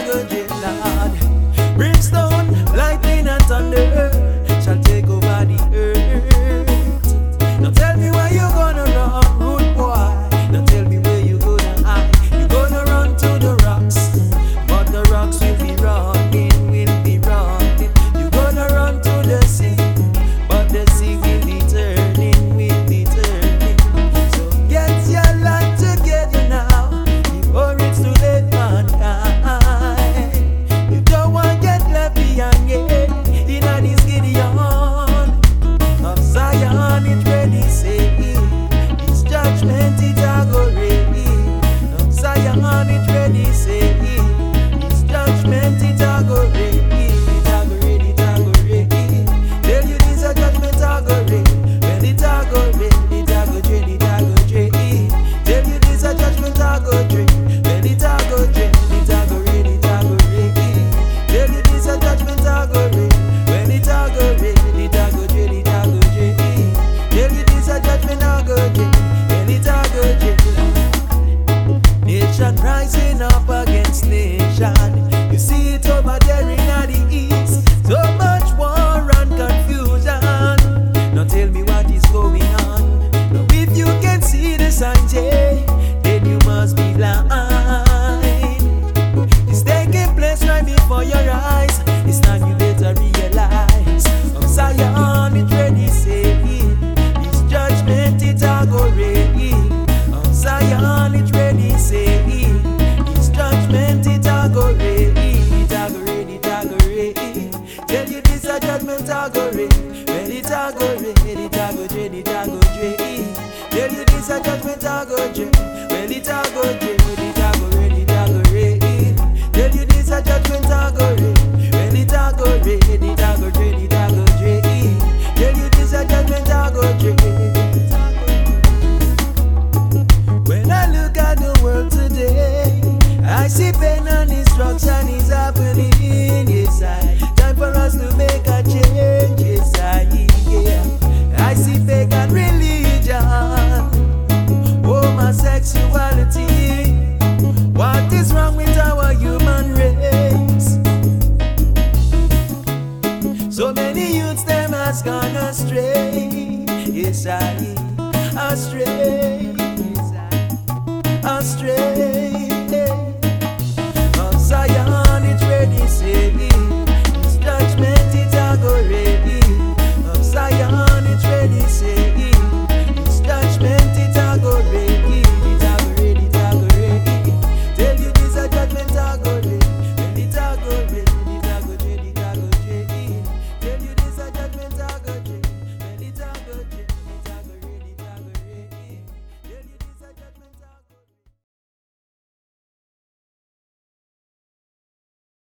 I go dream, Lord. Brimstone, lightning and thunder shall take over the earth. Now tell me where you gonna run, rude boy. Now tell me where you gonna hide. You gonna run to the rocks, but the rocks will be running, will be running. You gonna run to the sea, but the sea will be turning, will be turning. So get your life together now, before it's too late, mankind. You don't want to get left behind, yeah. In this Gideon of Zion, it's ready, say His judgment it a go ready. Of Zion, it's ready, say His judgment it a go ready. It a go ready, it a go ready. Tell you this a judgment a go ready. Well, it a go ready, it a go ready, it a go ready. Tell you this a judgment a go ready. Well, it a go ready, it a go ready, it a go ready. Tell you this a judgment a go ready. Well, it a go ready, it a go ready, it a go ready. Tell you this a judgment a go ready. Well, it a go ready. Nation rising up against nation. You see it over there in the east. So much war and confusion. Now tell me what is going on. Now if you can see the signs, yeah, then you must be blind. It's taking place right before your eyes. It's time you better realize. Of Zion, it's ready, say His judgment it a go ready. Of Zion, it's ready, say His judgment it a go ready. It a go ready, it a go ready. Tell you this a judgment a go ready. Well, it a go ready, it a go ready, it a go ready. Tell you this a judgment a go ready. Well, it a go ready, it a go ready, it a go ready. Tell you this a judgment a go ready. Well, it a go ready, it a go ready, it a go ready. Tell you this a judgment a go ready. When I look at the world today, I see pain and destruction is happening. Yes, time for us to make a change. Yes, yeah. I see pagan religion, homosexuality. What is wrong with our human race? So many youths them has gone astray. Yes, astray.